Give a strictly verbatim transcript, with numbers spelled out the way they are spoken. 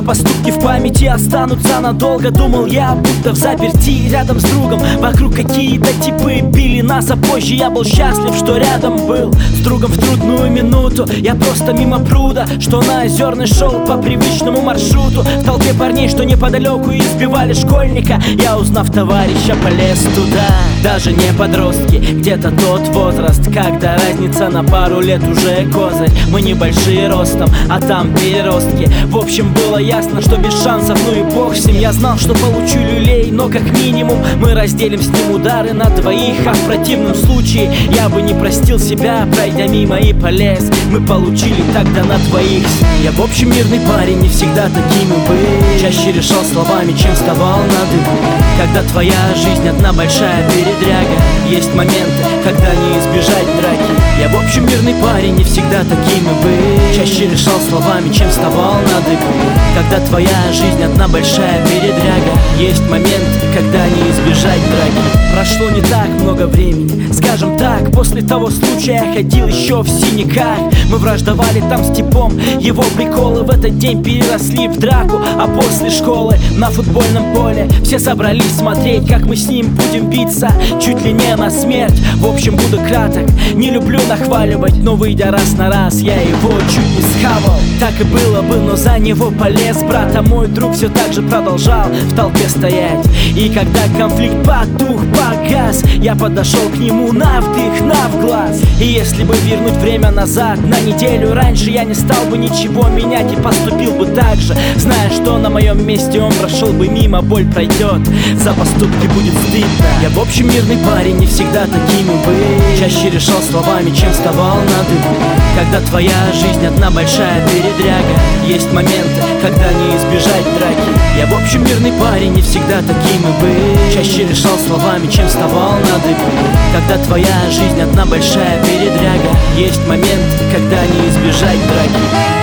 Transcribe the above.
А поступки в памяти останутся надолго. Думал я, будто в заперти рядом с другом. Вокруг какие-то типы били нас, а позже я был счастлив, что рядом был с другом в трудную минуту. Я просто мимо пруда, что на Озерной шел по привычному маршруту. В толпе парней, что неподалеку избивали школьника, я, узнав товарища, полез туда. Даже не подростки, где-то тот возраст, когда разница на пару лет уже козырь. Мы небольшие ростом, а там переростки. В общем, было ясно, что без шансов, ну и бог с ним. Я знал, что получу люлей, но как минимум мы разделим с ним удары на двоих. А в противном случае я бы не простил себя, пройдя мимо и полез. Мы получили тогда на двоих. Я в общем мирный парень, не всегда таким и был. Чаще решал словами, чем вставал на дыбы. Когда твоя жизнь одна большая передряга, есть моменты, когда не избежать драки. Я в общем мирный парень, не всегда таким и был. Чаще решал словами, чем вставал на дыбы. Когда твоя жизнь одна большая передряга, есть моменты, когда не избежать драки. Прошло не так много времени, скажем так, после того случая я ходил еще в синяках. Мы враждовали там с типом, его приколы в этот день переросли в драку. А после школы на футбольном поле все собрались смотреть, как мы с ним будем биться, чуть ли не на смерть. В общем, буду краток, не люблю нахваливать, но выйдя раз на раз, я его чуть не схавал. Так и было бы, но за него полез брат, а мой друг все так же продолжал в толпе стоять. И когда конфликт потух, погас, я подошел к нему на вдых, на вглаз. И если бы вернуть время назад на неделю раньше, я не стал бы ничего менять и поступил бы так же, зная, что на моем месте он прошел бы мимо, боль пройдет, за поступки будет стыдно. Я в общем мирный парень, не всегда таким и был. Чаще решал словами, чем вставал на дыбы. Когда твоя жизнь одна большая передряга, есть моменты, когда не избежать драки. Я в общем мирный парень, не всегда таким и был. Чаще решал словами, чем вставал на дыбы. Когда твоя жизнь одна большая передряга, есть моменты, когда не избежать драки.